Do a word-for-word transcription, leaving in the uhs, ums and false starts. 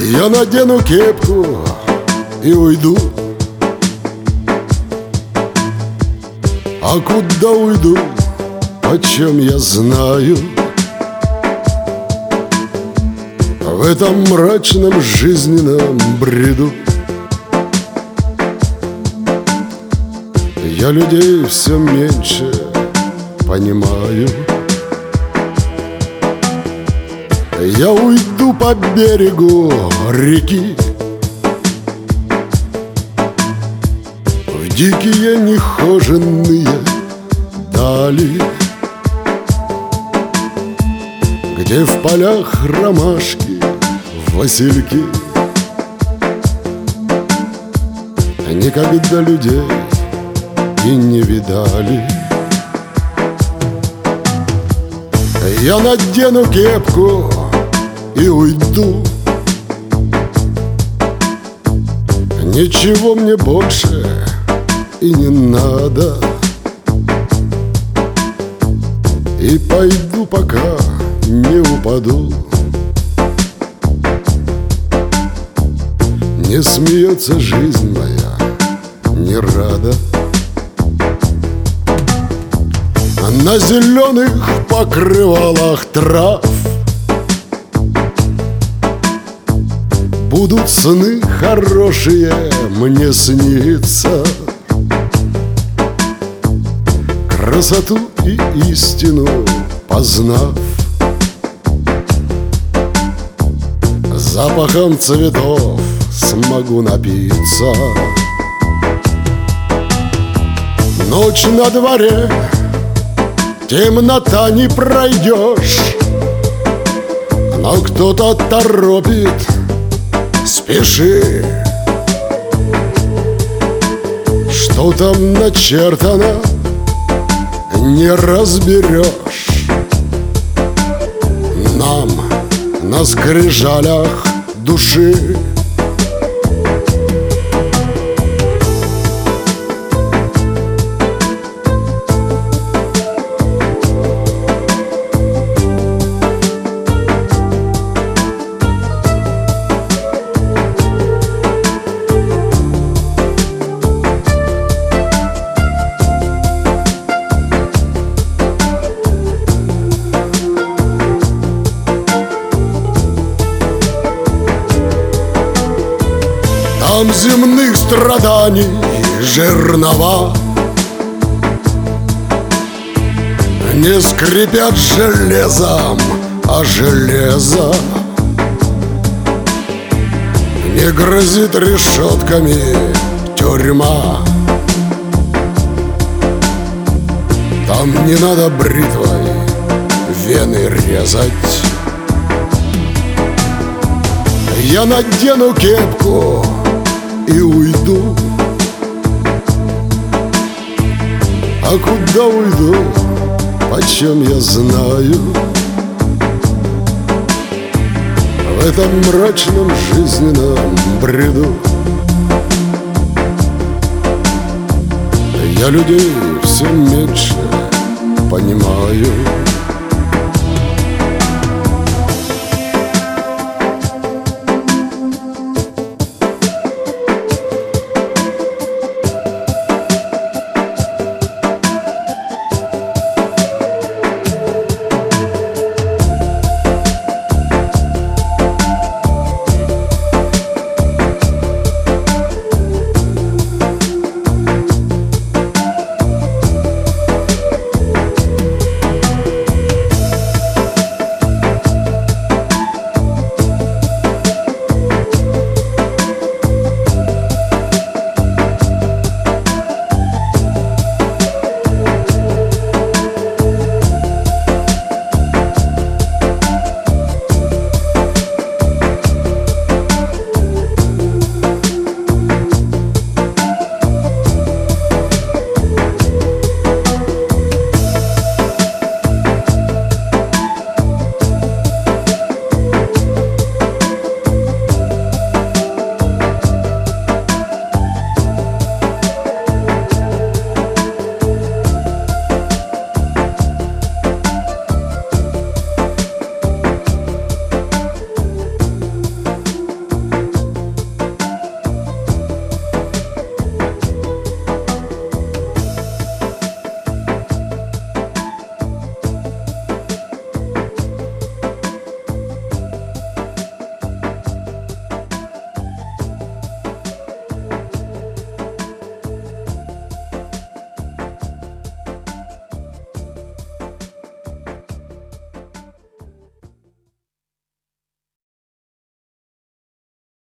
Я надену кепку и уйду. А куда уйду, почем я знаю? В этом мрачном жизненном бреду я людей все меньше понимаю. Я уйду по берегу реки в дикие нехоженные дали, где в полях ромашки, васильки. Никогда людей и не видали. Я надену кепку и уйду. Ничего мне больше и не надо. И пойду, пока не упаду. Не смеется жизнь моя, не рада. На зеленых покрывалах трав будут сны хорошие мне сниться. Красоту и истину познав, запахом цветов смогу напиться. Ночь на дворе, темнота, не пройдешь, но кто-то торопит, спеши. Что там начертано, не разберешь. Нам на скрижалях души там земных страданий жернова не скрипят железом, а железо не грозит решетками тюрьма. Там не надо бритвой вены резать. Я надену кепку и уйду. А куда уйду, почем я знаю? В этом мрачном жизненном бреду я людей все меньше понимаю.